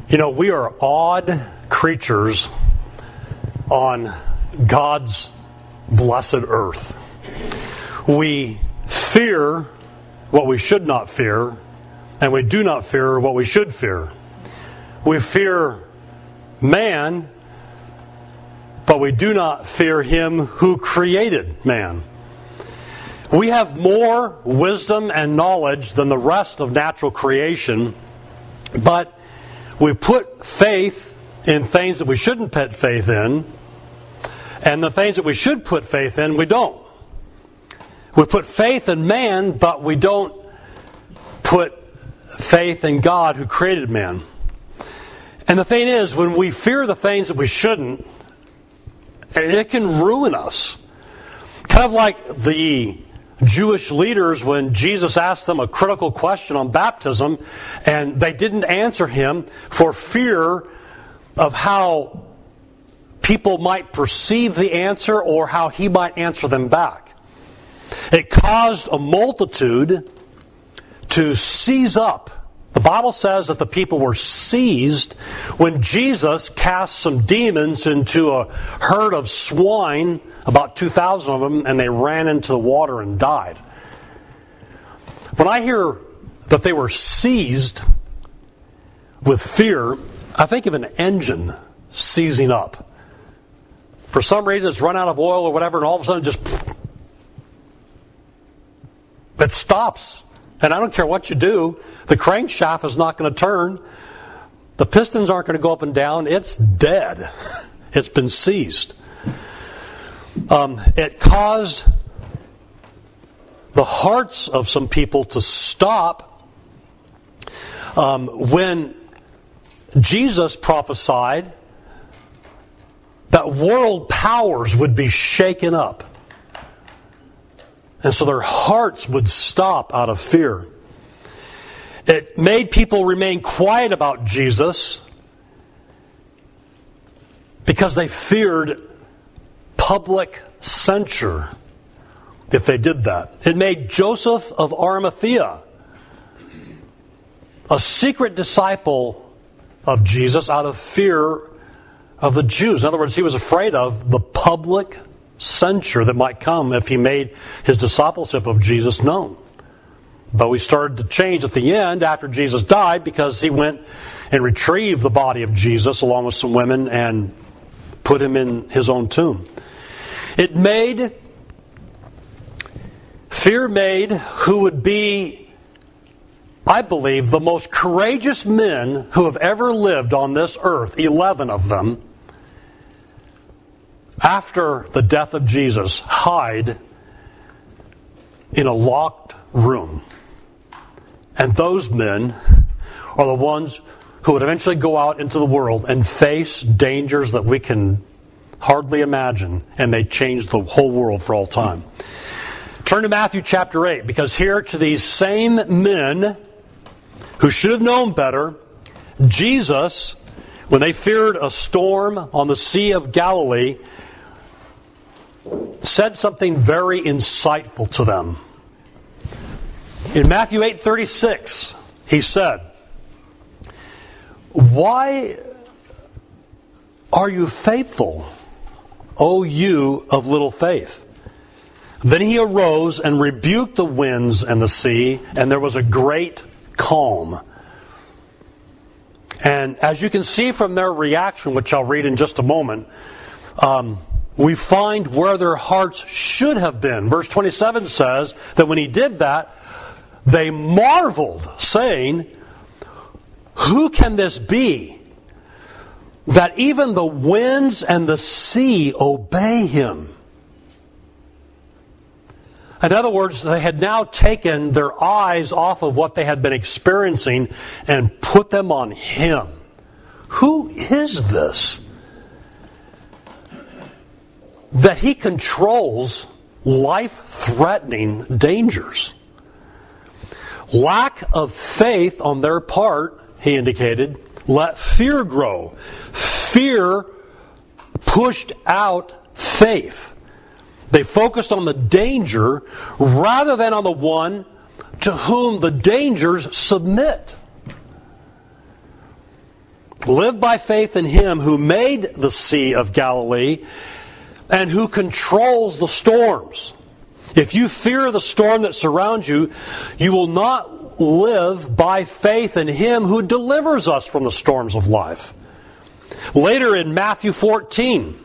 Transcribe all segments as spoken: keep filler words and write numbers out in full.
You know, we are odd creatures on God's blessed earth. We fear what we should not fear, and we do not fear what we should fear. We fear man, but we do not fear him who created man. We have more wisdom and knowledge than the rest of natural creation, but we put faith in things that we shouldn't put faith in, and the things that we should put faith in, we don't. We put faith in man, but we don't put faith in God who created man. And the thing is, when we fear the things that we shouldn't, it can ruin us. Kind of like the Jewish leaders when Jesus asked them a critical question on baptism, and they didn't answer him for fear of how people might perceive the answer or how he might answer them back. It caused a multitude to seize up. The Bible says that the people were seized when Jesus cast some demons into a herd of swine, about two thousand of them, and they ran into the water and died. When I hear that they were seized with fear, I think of an engine seizing up. For some reason it's run out of oil or whatever, and all of a sudden just it stops. And I don't care what you do, the crankshaft is not going to turn. The pistons aren't going to go up and down. It's dead. It's been seized. Um, it caused the hearts of some people to stop um, when Jesus prophesied that world powers would be shaken up. And so their hearts would stop out of fear. It made people remain quiet about Jesus because they feared public censure if they did that. It made Joseph of Arimathea a secret disciple of Jesus out of fear of the Jews. In other words, he was afraid of the public censure that might come if he made his discipleship of Jesus known. But we started to change at the end after Jesus died because he went and retrieved the body of Jesus along with some women and put him in his own tomb. It made, fear made who would be, I believe, the most courageous men who have ever lived on this earth, eleven of them, after the death of Jesus, hide in a locked room. And those men are the ones who would eventually go out into the world and face dangers that we can hardly imagine, and they change the whole world for all time. Turn to Matthew chapter eight, because here to these same men who should have known better, Jesus, when they feared a storm on the Sea of Galilee, said something very insightful to them. In Matthew eight thirty-six, he said, "Why are you faithful, O you of little faith?" Then he arose and rebuked the winds and the sea, and there was a great calm. And as you can see from their reaction, which I'll read in just a moment, um, we find where their hearts should have been. Verse twenty-seven says that when he did that, they marveled, saying, "Who can this be, that even the winds and the sea obey him?" In other words, they had now taken their eyes off of what they had been experiencing and put them on him. Who is this? That he controls life-threatening dangers. Lack of faith on their part, he indicated, let fear grow. Fear pushed out faith. They focused on the danger rather than on the one to whom the dangers submit. Live by faith in Him who made the Sea of Galilee and who controls the storms. If you fear the storm that surrounds you, you will not live by faith in Him who delivers us from the storms of life. Later in Matthew fourteen,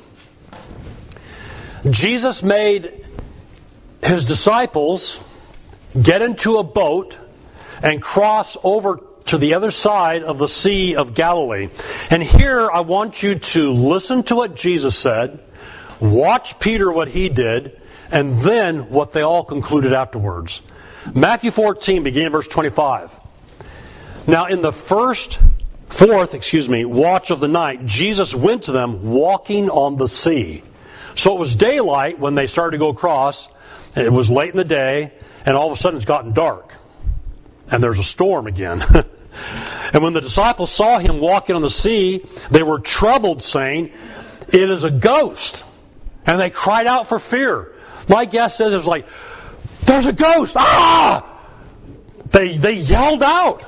Jesus made His disciples get into a boat and cross over to the other side of the Sea of Galilee. And here I want you to listen to what Jesus said, watch Peter what he did, and then what they all concluded afterwards. Matthew fourteen, beginning verse twenty-five. Now in the first, fourth, excuse me, watch of the night, Jesus went to them walking on the sea. So it was daylight when they started to go across. It was late in the day, and all of a sudden it's gotten dark. And there's a storm again. And when the disciples saw Him walking on the sea, they were troubled, saying, "It is a ghost." And they cried out for fear. My guess is it was like, "There's a ghost! Ah!" They, they yelled out.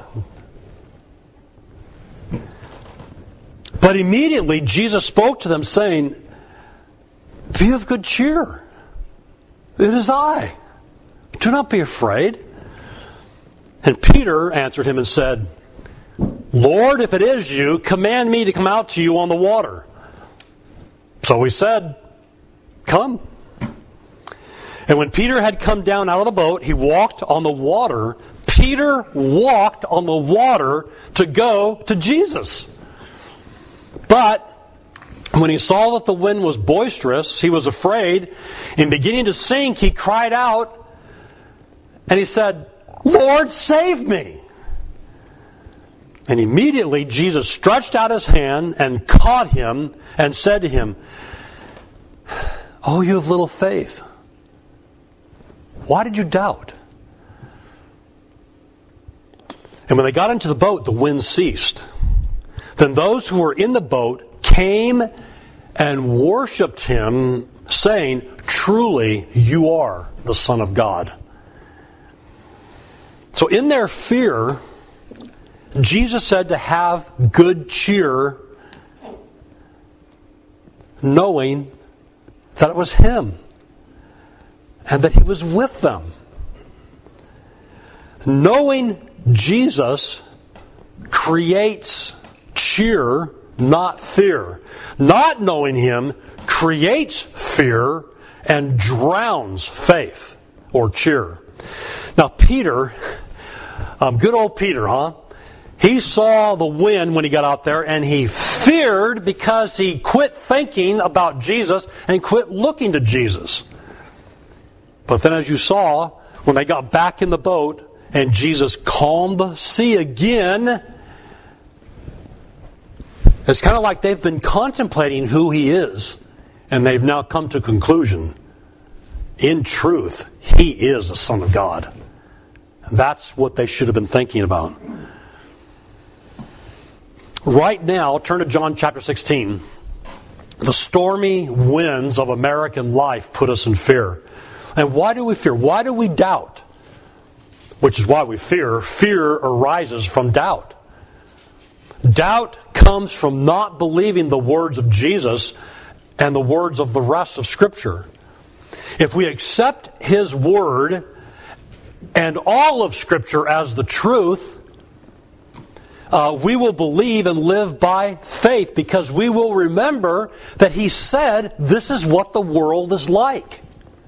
But immediately Jesus spoke to them, saying, "Be of good cheer. It is I. Do not be afraid." And Peter answered Him and said, "Lord, if it is you, command me to come out to you on the water." So He said, "Come." And when Peter had come down out of the boat, he walked on the water. Peter walked on the water to go to Jesus. But when he saw that the wind was boisterous, he was afraid. And beginning to sink, he cried out, and he said, "Lord, save me." And immediately Jesus stretched out His hand and caught him and said to him, "Oh, you have little faith. Why did you doubt?" And when they got into the boat, the wind ceased. Then those who were in the boat came and worshipped Him, saying, "Truly, you are the Son of God." So in their fear, Jesus said to have good cheer, knowing that it was Him and that He was with them. Knowing Jesus creates cheer, not fear. Not knowing Him creates fear and drowns faith or cheer. Now Peter, um, good old Peter, huh? He saw the wind when he got out there, and he feared because he quit thinking about Jesus and quit looking to Jesus. But then as you saw, when they got back in the boat and Jesus calmed the sea again, it's kind of like they've been contemplating who He is, and they've now come to a conclusion. In truth, He is the Son of God. And that's what they should have been thinking about. Right now, turn to John chapter sixteen. The stormy winds of American life put us in fear. And why do we fear? Why do we doubt? Which is why we fear. Fear arises from doubt. Doubt comes from not believing the words of Jesus and the words of the rest of Scripture. If we accept His Word and all of Scripture as the truth, uh, we will believe and live by faith, because we will remember that He said this is what the world is like.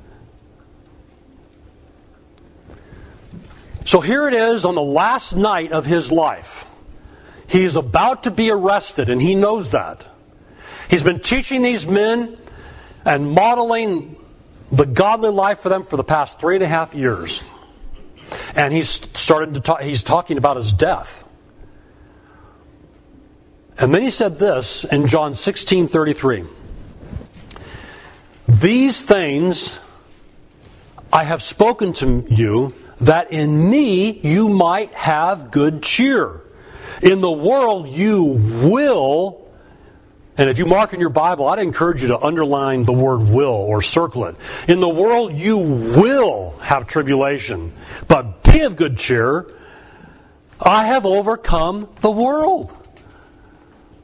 So here it is on the last night of His life. He is about to be arrested, and He knows that. He's been teaching these men and modeling the godly life for them for the past three and a half years. And he's started to talk, he's talking about His death. And then He said this in John sixteen thirty-three. "These things I have spoken to you, that in me you might have good cheer. In the world you will," and if you mark in your Bible, I'd encourage you to underline the word will or circle it. "In the world you will have tribulation, but be of good cheer. I have overcome the world."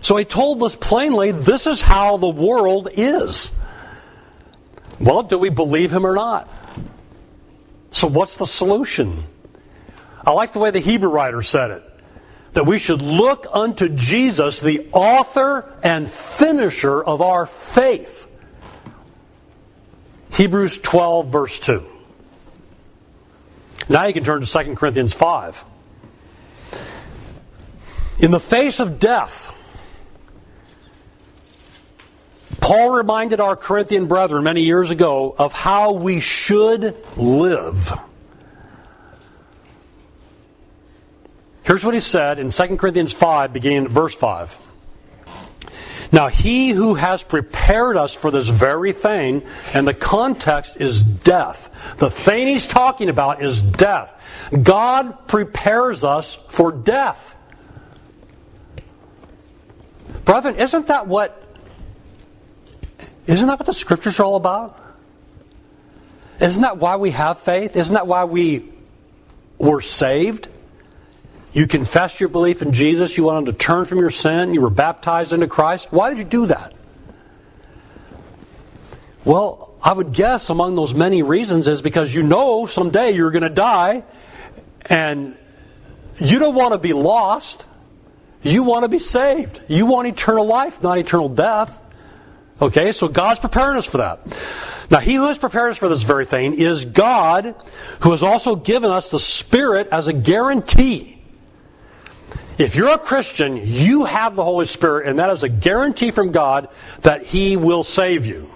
So he told us plainly, this is how the world is. Well, do we believe him or not? So what's the solution? I like the way the Hebrew writer said it. That we should look unto Jesus, the author and finisher of our faith. Hebrews twelve, verse two. Now you can turn to Second Corinthians five. In the face of death, Paul reminded our Corinthian brethren many years ago of how we should live. Here's what he said in Second Corinthians five, beginning at verse five. Now he who has prepared us for this very thing, and the context is death. The thing he's talking about is death. God prepares us for death. Brethren, isn't that what Isn't that what the Scriptures are all about? Isn't that why we have faith? Isn't that why we were saved? You confessed your belief in Jesus. You wanted to turn from your sin. You were baptized into Christ. Why did you do that? Well, I would guess among those many reasons is because you know someday you're going to die and you don't want to be lost. You want to be saved. You want eternal life, not eternal death. Okay, so God's preparing us for that. Now, He who has prepared us for this very thing is God, who has also given us the Spirit as a guarantee. If you're a Christian, you have the Holy Spirit, and that is a guarantee from God that He will save you.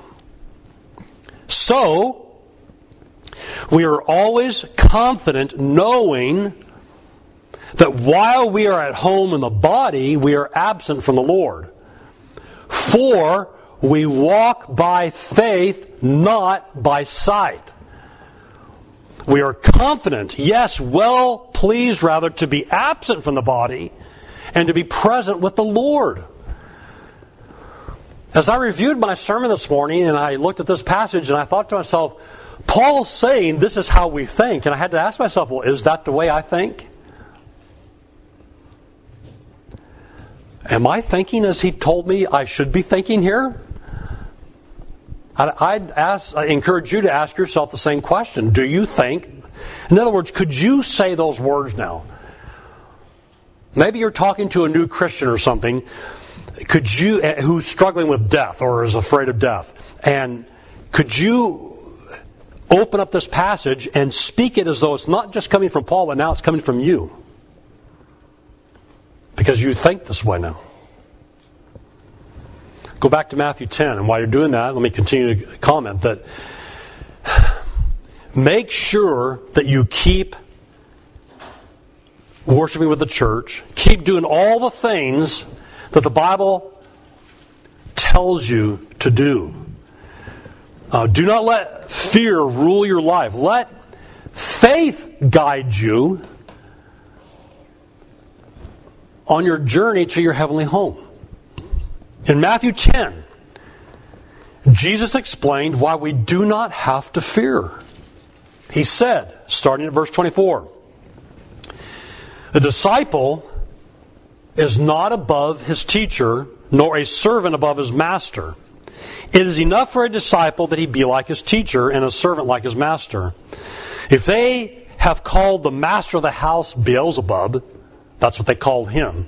So, we are always confident knowing that while we are at home in the body, we are absent from the Lord. For we walk by faith, not by sight. We are confident, yes, well pleased rather, to be absent from the body and to be present with the Lord. As I reviewed my sermon this morning and I looked at this passage and I thought to myself, Paul's saying this is how we think. And I had to ask myself, well, is that the way I think? Am I thinking as he told me I should be thinking here? I'd ask, I encourage you to ask yourself the same question. Do you think? In other words, could you say those words now? Maybe you're talking to a new Christian or something. Could you, who's struggling with death or is afraid of death, and could you open up this passage and speak it as though it's not just coming from Paul, but now it's coming from you? Because you think this way now. Go back to Matthew ten, and while you're doing that, let me continue to comment that make sure that you keep worshiping with the church, keep doing all the things that the Bible tells you to do. Uh, do not let fear rule your life. Let faith guide you on your journey to your heavenly home. In Matthew ten, Jesus explained why we do not have to fear. He said, starting at verse twenty-four, the disciple is not above his teacher, nor a servant above his master. It is enough for a disciple that he be like his teacher and a servant like his master. If they have called the master of the house Beelzebub, that's what they called him,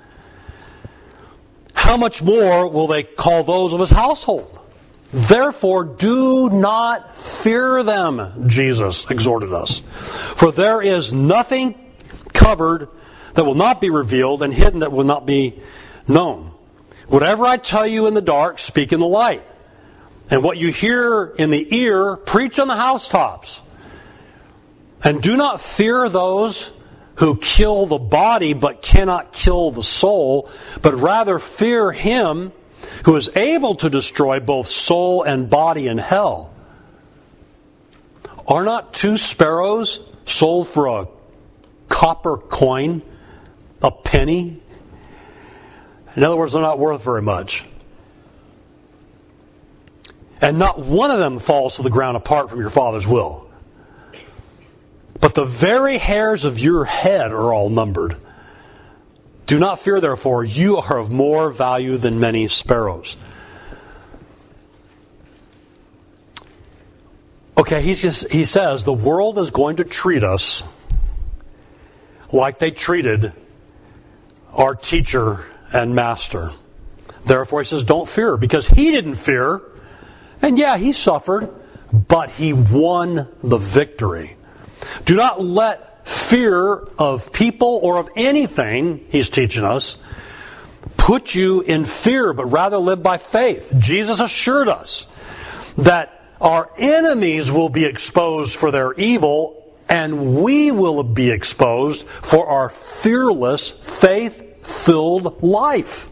how much more will they call those of his household? Therefore, do not fear them, Jesus exhorted us. For there is nothing covered that will not be revealed, and hidden that will not be known. Whatever I tell you in the dark, speak in the light. And what you hear in the ear, preach on the housetops. And do not fear those who kill the body but cannot kill the soul, but rather fear him who is able to destroy both soul and body in hell. Are not two sparrows sold for a copper coin, a penny? In other words, they're not worth very much. And not one of them falls to the ground apart from your Father's will. But the very hairs of your head are all numbered. Do not fear, therefore, you are of more value than many sparrows. Okay, he's just, he says the world is going to treat us like they treated our teacher and master. Therefore, he says, don't fear, because he didn't fear. And yeah, he suffered, but he won the victory. Do not let fear of people or of anything, he's teaching us, put you in fear, but rather live by faith. Jesus assured us that our enemies will be exposed for their evil, and we will be exposed for our fearless, faith-filled life.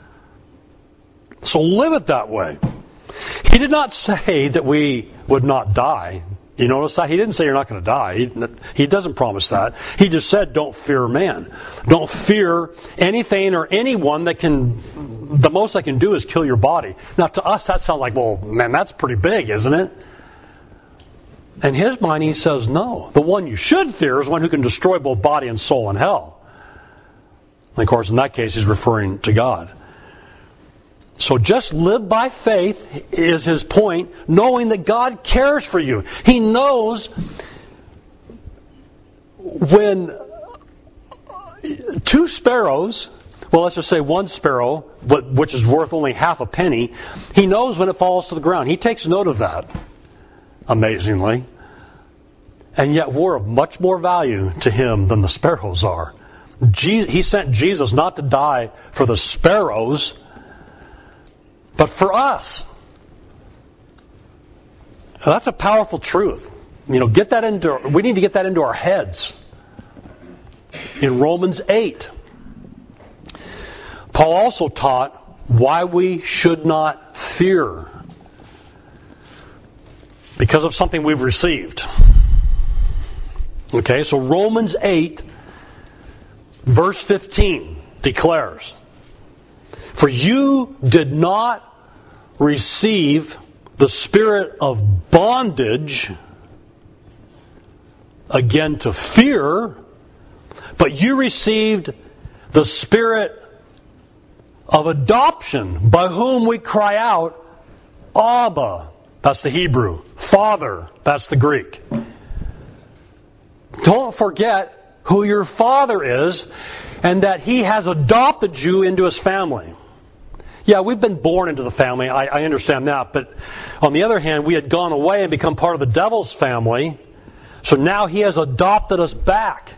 So live it that way. He did not say that we would not die. You notice that? He didn't say you're not going to die. He, he doesn't promise that. He just said don't fear man. Don't fear anything or anyone that can, the most they can do is kill your body. Now to us that sounds like, well, man, that's pretty big, isn't it? In his mind he says no. The one you should fear is one who can destroy both body and soul in hell. And of course in that case he's referring to God. So just live by faith is his point, knowing that God cares for you. He knows when two sparrows, well let's just say one sparrow, but which is worth only half a penny, he knows when it falls to the ground. He takes note of that, amazingly. And yet we're of much more value to him than the sparrows are. He sent Jesus not to die for the sparrows, but for us. Now, that's a powerful truth. You know, get that into, we need to get that into our heads. In Romans eight, Paul also taught why we should not fear. Because of something we've received. Okay, so Romans eight, verse fifteen declares, for you did not receive the spirit of bondage again to fear, but you received the spirit of adoption, by whom we cry out, Abba. That's the Hebrew. Father. That's the Greek. Don't forget who your Father is, and that He has adopted you into His family. Yeah, we've been born into the family, I, I understand that, but on the other hand, we had gone away and become part of the devil's family, so now he has adopted us back.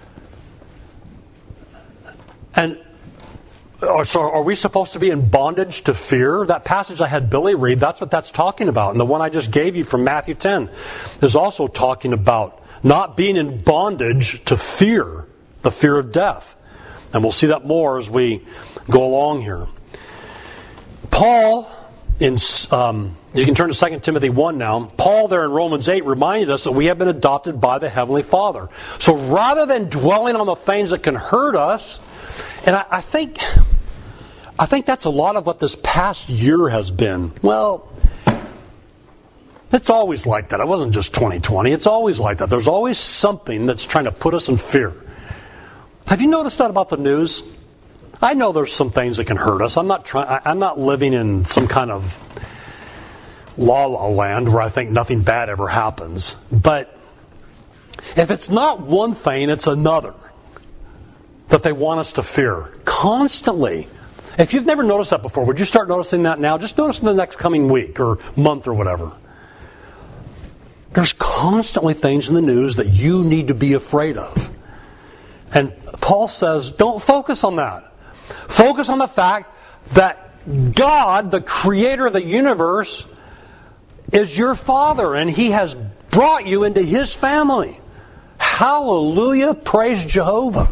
And so are we supposed to be in bondage to fear? That passage I had Billy read, that's what that's talking about. And the one I just gave you from Matthew ten is also talking about not being in bondage to fear, the fear of death. And we'll see that more as we go along here. Paul, in um, you can turn to Second Timothy one now. Paul there in Romans eight reminded us that we have been adopted by the Heavenly Father. So rather than dwelling on the things that can hurt us, and I, I think I think that's a lot of what this past year has been. Well, it's always like that. It wasn't just twenty twenty. It's always like that. There's always something that's trying to put us in fear. Have you noticed that about the news? I know there's some things that can hurt us. I'm not trying. I'm not living in some kind of la la land where I think nothing bad ever happens. But if it's not one thing, it's another that they want us to fear constantly. If you've never noticed that before, would you start noticing that now? Just notice in the next coming week or month or whatever. There's constantly things in the news that you need to be afraid of. And Paul says, don't focus on that. Focus on the fact that God, the creator of the universe, is your Father, and He has brought you into His family. Hallelujah, praise Jehovah.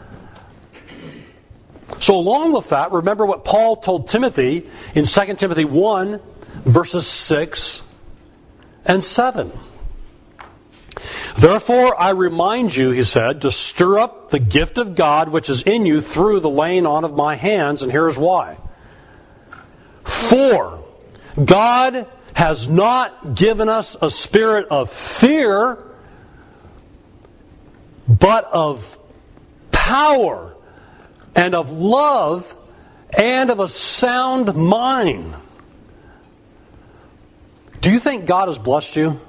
So along with that, remember what Paul told Timothy in Second Timothy one, verses six and seven. Therefore I remind you, he said, to stir up the gift of God which is in you through the laying on of my hands, and here's why. For God has not given us a spirit of fear, but of power and of love and of a sound mind. Do you think God has blessed you?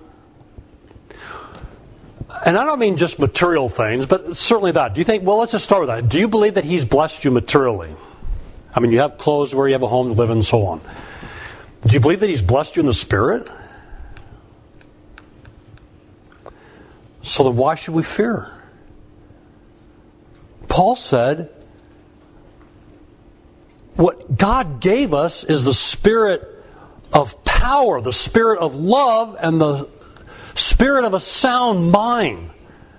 And I don't mean just material things, but certainly that. Do you think, well, let's just start with that. Do you believe that He's blessed you materially? I mean, you have clothes where you have a home to live in and so on. Do you believe that He's blessed you in the Spirit? So then why should we fear? Paul said, what God gave us is the Spirit of power, the Spirit of love, and the Spirit of a sound mind.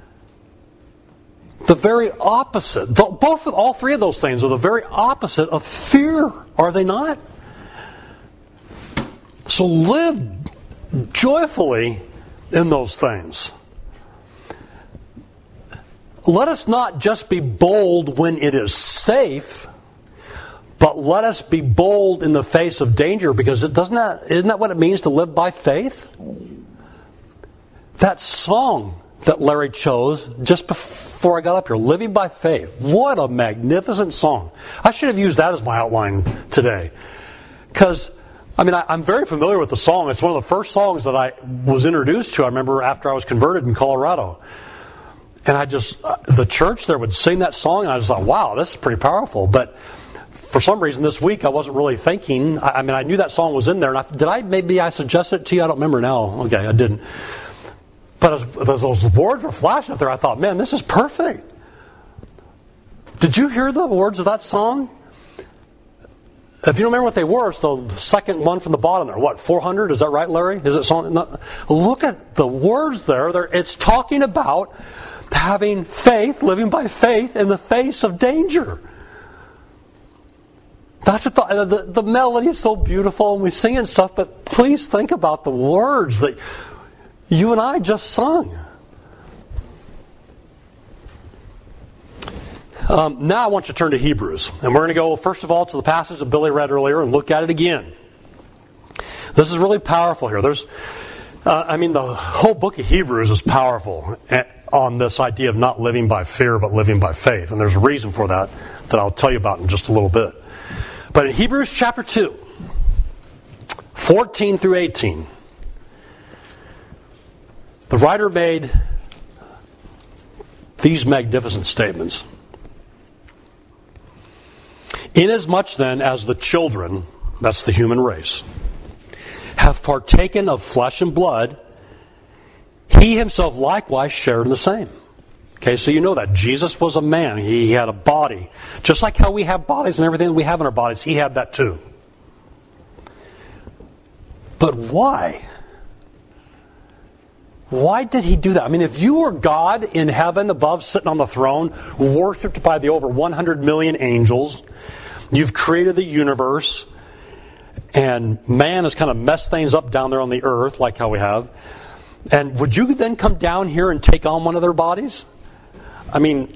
The very opposite. Both, all three of those things are the very opposite of fear, are they not? So live joyfully in those things. Let us not just be bold when it is safe, but let us be bold in the face of danger, because it doesn't that, isn't that what it means to live by faith? That song that Larry chose just before I got up here, Living by Faith. What a magnificent song. I should have used that as my outline today. Because, I mean, I, I'm very familiar with the song. It's one of the first songs that I was introduced to, I remember, after I was converted in Colorado. And I just, uh, the church there would sing that song, and I just thought, wow, this is pretty powerful. But for some reason this week I wasn't really thinking. I, I mean, I knew that song was in there. And I, did I, maybe I suggested it to you? I don't remember now. Okay, I didn't. But as, as those words were flashing up there, I thought, man, this is perfect. Did you hear the words of that song? If you don't remember what they were, it's the second one from the bottom there. What, four hundred? Is that right, Larry? Is it song? No. Look at the words there. They're, it's talking about having faith, living by faith in the face of danger. That's what the, the, the melody is so beautiful, and we sing and stuff, but please think about the words that you and I just sung. Um, now I want you to turn to Hebrews. And we're going to go, first of all, to the passage that Billy read earlier and look at it again. This is really powerful here. There's, uh, I mean, the whole book of Hebrews is powerful on this idea of not living by fear, but living by faith. And there's a reason for that that I'll tell you about in just a little bit. But in Hebrews chapter two, fourteen through eighteen, the writer made these magnificent statements. Inasmuch then as the children, that's the human race, have partaken of flesh and blood, He Himself likewise shared in the same. Okay, so you know that. Jesus was a man. He had a body. Just like how we have bodies and everything that we have in our bodies, He had that too. But why? Why did He do that? I mean, if you were God in heaven above, sitting on the throne, worshipped by the over one hundred million angels, you've created the universe, and man has kind of messed things up down there on the earth, like how we have, and would you then come down here and take on one of their bodies? I mean,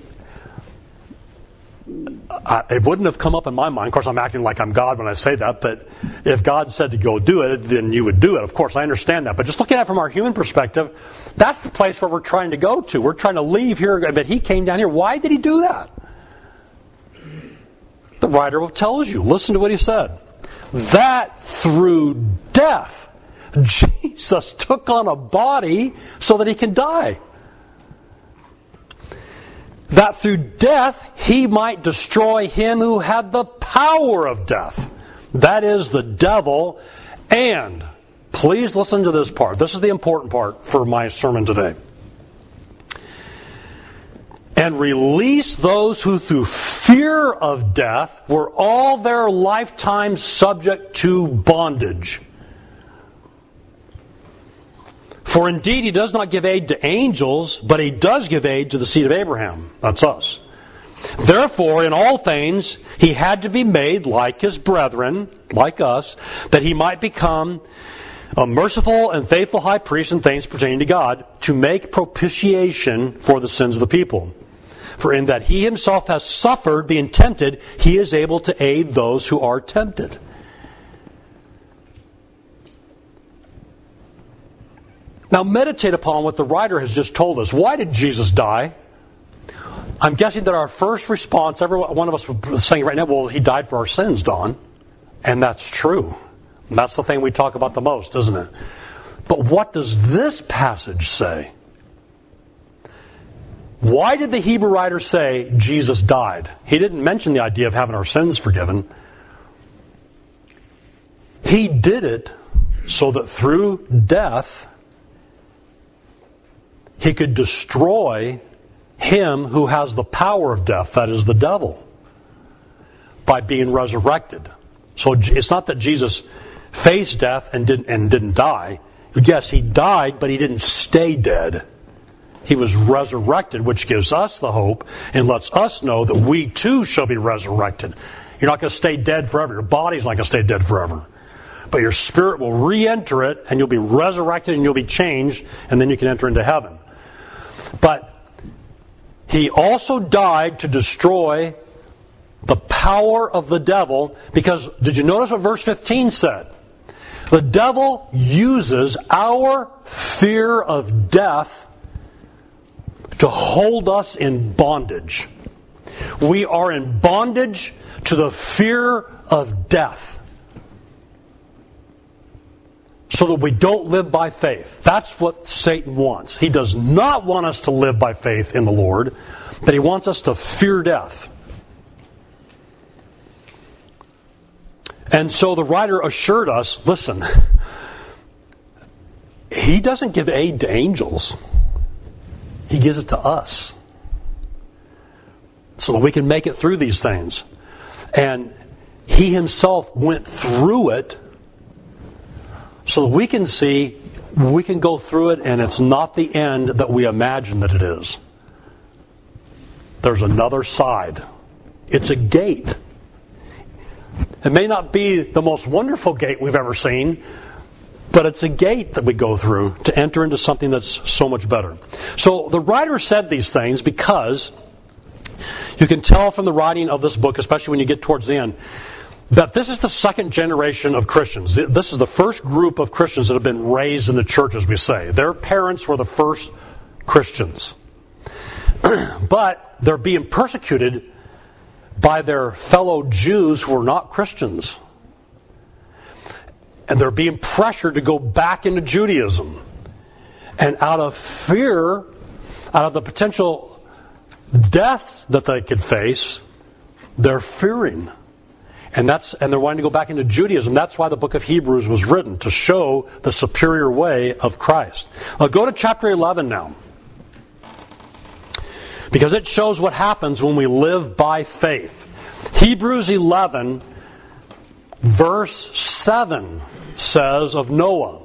I, it wouldn't have come up in my mind. Of course, I'm acting like I'm God when I say that, but if God said to go do it, then you would do it. Of course, I understand that. But just looking at it from our human perspective, that's the place where we're trying to go to. We're trying to leave here, but He came down here. Why did He do that? The writer tells you. Listen to what he said. That through death, Jesus took on a body so that He can die. That through death He might destroy him who had the power of death. That is the devil. And, please listen to this part. This is the important part for my sermon today. And release those who through fear of death were all their lifetime subject to bondage. For indeed He does not give aid to angels, but He does give aid to the seed of Abraham. That's us. Therefore, in all things, He had to be made like His brethren, like us, that He might become a merciful and faithful high priest in things pertaining to God, to make propitiation for the sins of the people. For in that He Himself has suffered being tempted, He is able to aid those who are tempted. Now meditate upon what the writer has just told us. Why did Jesus die? I'm guessing that our first response, every one of us was saying right now, well, he died for our sins, Don. And that's true. And that's the thing we talk about the most, isn't it? But what does this passage say? Why did the Hebrew writer say Jesus died? He didn't mention the idea of having our sins forgiven. He did it so that through death, he could destroy him who has the power of death, that is the devil, by being resurrected. So it's not that Jesus faced death and didn't, and didn't die. Yes, he died, but he didn't stay dead. He was resurrected, which gives us the hope and lets us know that we too shall be resurrected. You're not going to stay dead forever. Your body's not going to stay dead forever. But your spirit will re-enter it, and you'll be resurrected, and you'll be changed, and then you can enter into heaven. But he also died to destroy the power of the devil, because did you notice what verse fifteen said? The devil uses our fear of death to hold us in bondage. We are in bondage to the fear of death, so that we don't live by faith. That's what Satan wants. He does not want us to live by faith in the Lord, but he wants us to fear death. And so the writer assured us, listen, he doesn't give aid to angels. He gives it to us, so that we can make it through these things. And he himself went through it, so that we can see, we can go through it, and it's not the end that we imagine that it is. There's another side. It's a gate. It may not be the most wonderful gate we've ever seen, but it's a gate that we go through to enter into something that's so much better. So the writer said these things because you can tell from the writing of this book, especially when you get towards the end, that this is the second generation of Christians. This is the first group of Christians that have been raised in the church, as we say. Their parents were the first Christians. But they're being persecuted by their fellow Jews who are not Christians. And they're being pressured to go back into Judaism. And out of fear, out of the potential death that they could face, they're fearing. And that's and they're wanting to go back into Judaism. That's why the book of Hebrews was written, to show the superior way of Christ. Now go to chapter eleven now, because it shows what happens when we live by faith. Hebrews eleven, verse seven says of Noah,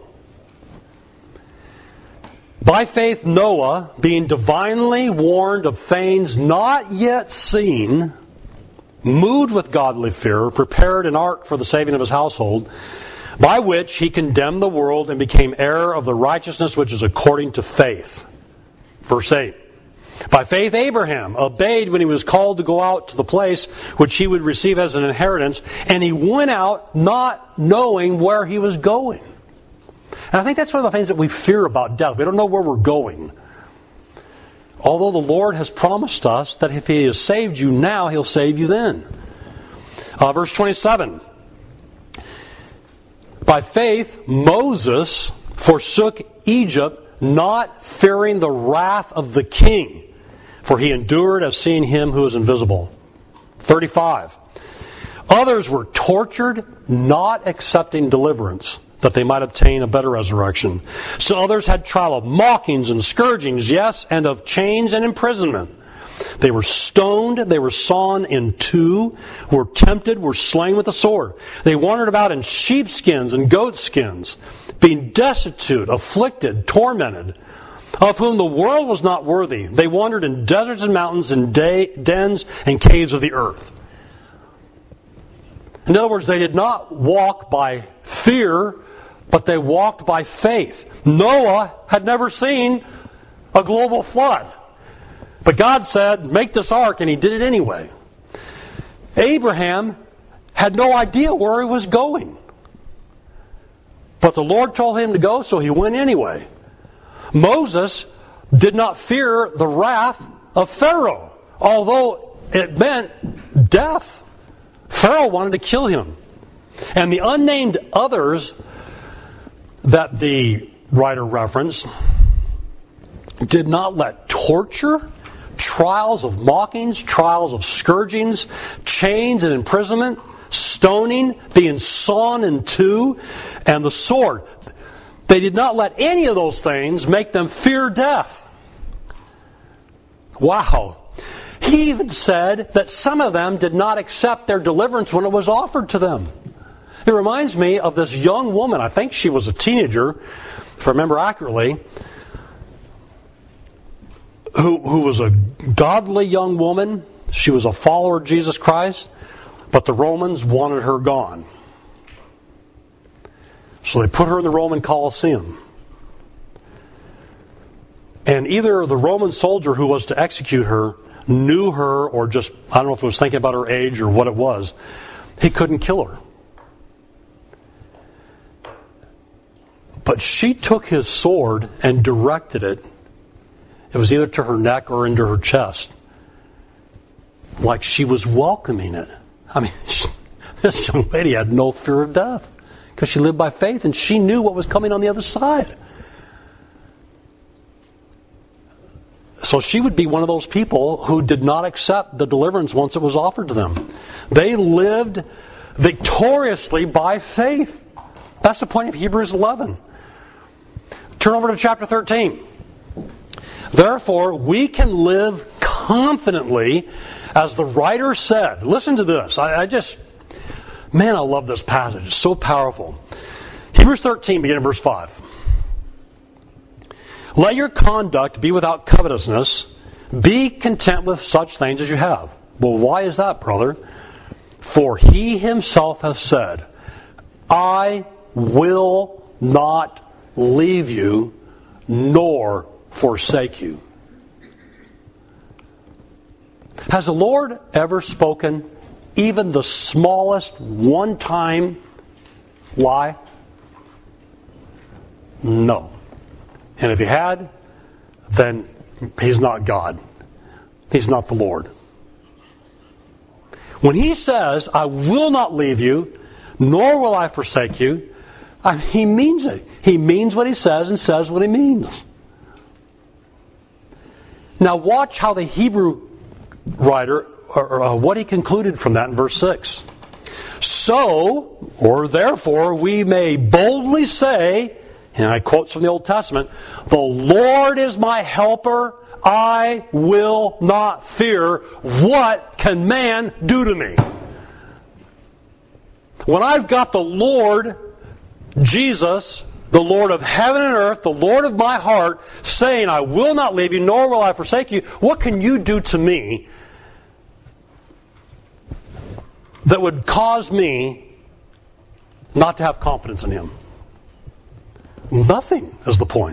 by faith Noah, being divinely warned of things not yet seen, moved with godly fear, prepared an ark for the saving of his household, by which he condemned the world and became heir of the righteousness which is according to faith. Verse eight. By faith Abraham obeyed when he was called to go out to the place which he would receive as an inheritance, and he went out not knowing where he was going. And I think that's one of the things that we fear about death. We don't know where we're going. Although the Lord has promised us that if he has saved you now, he'll save you then. Uh, verse twenty-seven. By faith, Moses forsook Egypt, not fearing the wrath of the king, for he endured as seeing him who is invisible. thirty-five. Others were tortured, not accepting deliverance, that they might obtain a better resurrection. So others had trial of mockings and scourgings, yes, and of chains and imprisonment. They were stoned, they were sawn in two, were tempted, were slain with the sword. They wandered about in sheepskins and goatskins, being destitute, afflicted, tormented, of whom the world was not worthy. They wandered in deserts and mountains, in day, dens and caves of the earth. In other words, they did not walk by fear, but they walked by faith. Noah had never seen a global flood, but God said, make this ark, and he did it anyway. Abraham had no idea where he was going, but the Lord told him to go, so he went anyway. Moses did not fear the wrath of Pharaoh although it meant death. Pharaoh wanted to kill him. And the unnamed others that the writer referenced did not let torture, trials of mockings, trials of scourgings, chains and imprisonment, stoning, being sawn in two, and the sword. They did not let any of those things make them fear death. Wow. He even said that some of them did not accept their deliverance when it was offered to them. It reminds me of this young woman, I think she was a teenager, if I remember accurately, who, who was a godly young woman. She was a follower of Jesus Christ, but the Romans wanted her gone. So they put her in the Roman Colosseum. And either the Roman soldier who was to execute her knew her, or just, I don't know if it was thinking about her age or what it was, he couldn't kill her. But she took his sword and directed it. It was either to her neck or into her chest. Like she was welcoming it. I mean, she, this young lady had no fear of death because she lived by faith and she knew what was coming on the other side. So she would be one of those people who did not accept the deliverance once it was offered to them. They lived victoriously by faith. That's the point of Hebrews eleven. Turn over to chapter thirteen. Therefore, we can live confidently, as the writer said. Listen to this. I, I just, man, I love this passage. It's so powerful. Hebrews thirteen, beginning verse five. Let your conduct be without covetousness. Be content with such things as you have. Well, why is that, brother? For he himself has said, I will not leave you nor forsake you. Has the Lord ever spoken even the smallest one-time lie? No. And if he had, then he's not God. He's not the Lord. When he says, I will not leave you, nor will I forsake you, I mean, he means it. He means what he says and says what he means. Now watch how the Hebrew writer, or uh, what he concluded from that in verse six. So, or therefore, we may boldly say, and I quote from the Old Testament, the Lord is my helper, I will not fear. What can man do to me? When I've got the Lord, Jesus, the Lord of heaven and earth, the Lord of my heart, saying, I will not leave you, nor will I forsake you, what can you do to me that would cause me not to have confidence in him? Nothing is the point.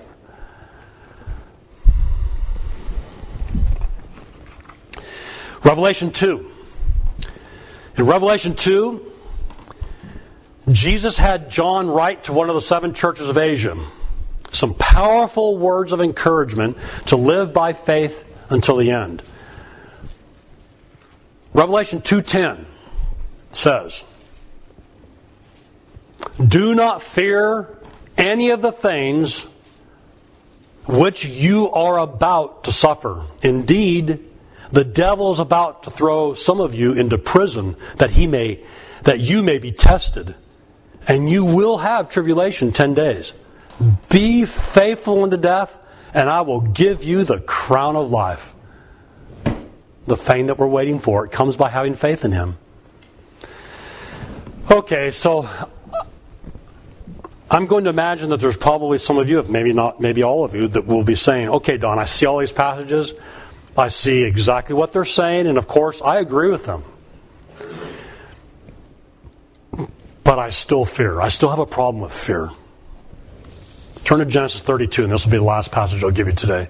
Revelation two. In Revelation two, Jesus had John write to one of the seven churches of Asia some powerful words of encouragement to live by faith until the end. Revelation two ten says, do not fear any of the things which you are about to suffer. Indeed, the devil is about to throw some of you into prison that he may, that you may be tested, and you will have tribulation ten days. Be faithful unto death, and I will give you the crown of life. The thing that we're waiting for, it comes by having faith in him. Okay, so I'm going to imagine that there's probably some of you, maybe not, maybe all of you, that will be saying, okay, Don, I see all these passages. I see exactly what they're saying, and of course, I agree with them. But I still fear. I still have a problem with fear. Turn to Genesis thirty-two, and this will be the last passage I'll give you today.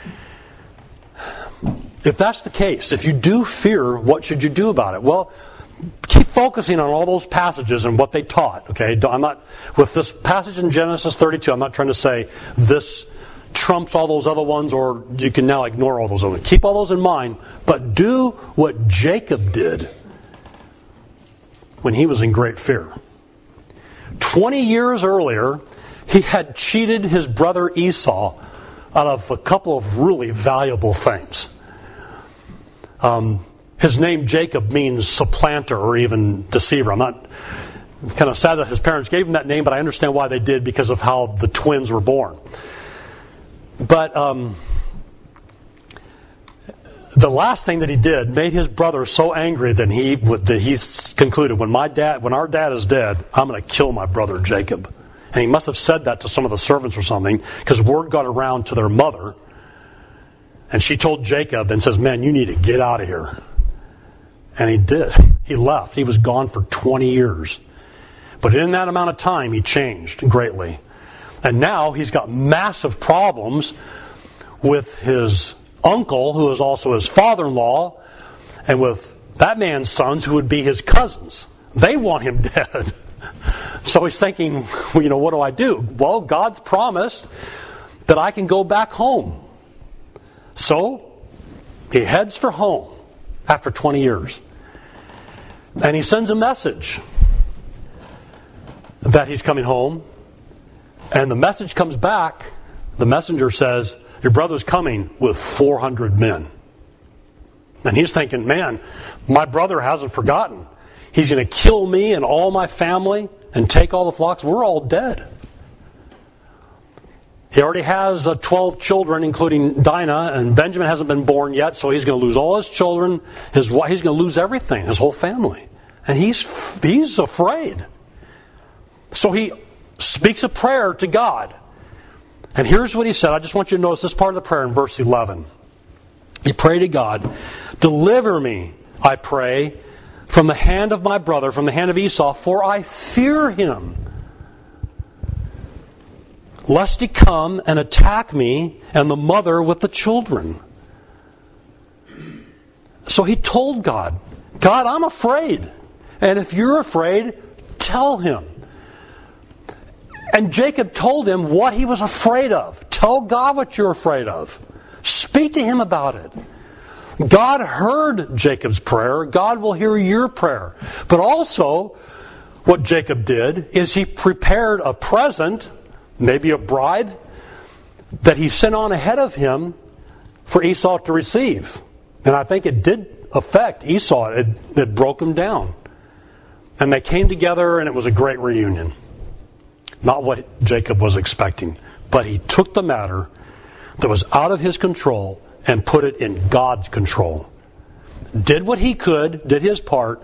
If that's the case, if you do fear, what should you do about it? Well, keep focusing on all those passages and what they taught. Okay, I'm not with this passage in Genesis thirty-two. I'm not trying to say this trumps all those other ones, or you can now ignore all those other ones. Keep all those in mind, but do what Jacob did when he was in great fear. Twenty years earlier, he had cheated his brother Esau out of a couple of really valuable things. Um, his name Jacob means supplanter or even deceiver. I'm not I'm kind of sad that his parents gave him that name, but I understand why they did because of how the twins were born. But um, the last thing that he did made his brother so angry that he that he concluded, when my dad, when our dad is dead, I'm going to kill my brother Jacob. And he must have said that to some of the servants or something, because word got around to their mother, and she told Jacob and says, "Man, you need to get out of here." And he did. He left. He was gone for twenty years. But in that amount of time, he changed greatly. And now he's got massive problems with his uncle, who is also his father-in-law, and with that man's sons, who would be his cousins. They want him dead. So he's thinking, well, you know, what do I do? Well, God's promised that I can go back home. So he heads for home after twenty years. And he sends a message that he's coming home. And the message comes back. The messenger says, your brother's coming with four hundred men. And he's thinking, man, my brother hasn't forgotten. He's going to kill me and all my family and take all the flocks. We're all dead. He already has uh, twelve children, including Dinah, and Benjamin hasn't been born yet, so he's going to lose all his children. His wife, he's going to lose everything, his whole family. And he's he's afraid. So he speaks a prayer to God. And here's what he said. I just want you to notice this part of the prayer in verse eleven. He prayed to God, deliver me, I pray, from the hand of my brother, from the hand of Esau, for I fear him, lest he come and attack me and the mother with the children. So he told God, God, I'm afraid. And if you're afraid, tell him. And Jacob told him what he was afraid of. Tell God what you're afraid of. Speak to him about it. God heard Jacob's prayer. God will hear your prayer. But also, what Jacob did is he prepared a present, maybe a bride, that he sent on ahead of him for Esau to receive. And I think it did affect Esau. It, it broke him down. And they came together, and it was a great reunion. Not what Jacob was expecting. But he took the matter that was out of his control and put it in God's control. Did what he could, did his part,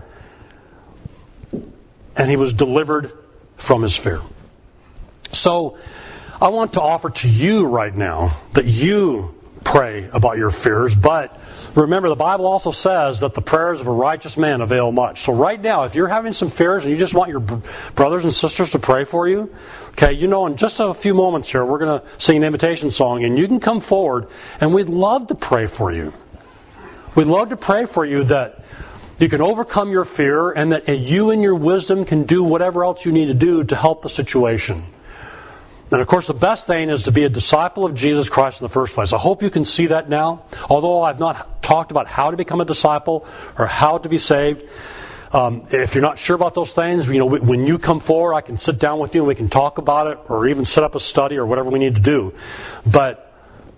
and he was delivered from his fear. So, I want to offer to you right now that you pray about your fears, but remember, the Bible also says that the prayers of a righteous man avail much. So right now, if you're having some fears and you just want your brothers and sisters to pray for you, okay, you know, in just a few moments here, we're going to sing an invitation song, and you can come forward, and we'd love to pray for you. We'd love to pray for you that you can overcome your fear, and that you and your wisdom can do whatever else you need to do to help the situation. And of course, the best thing is to be a disciple of Jesus Christ in the first place. I hope you can see that now. Although I've not talked about how to become a disciple or how to be saved, um, if you're not sure about those things, you know, when you come forward, I can sit down with you and we can talk about it, or even set up a study or whatever we need to do. But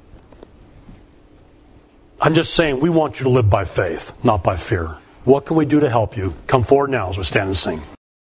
I'm just saying, we want you to live by faith, not by fear. What can we do to help you? Come forward now as we stand and sing.